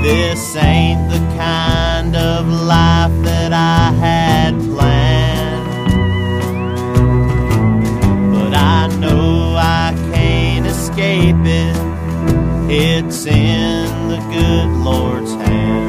This ain't the kind of life that I had planned, but I know I can't escape it. It's in the good Lord's hand.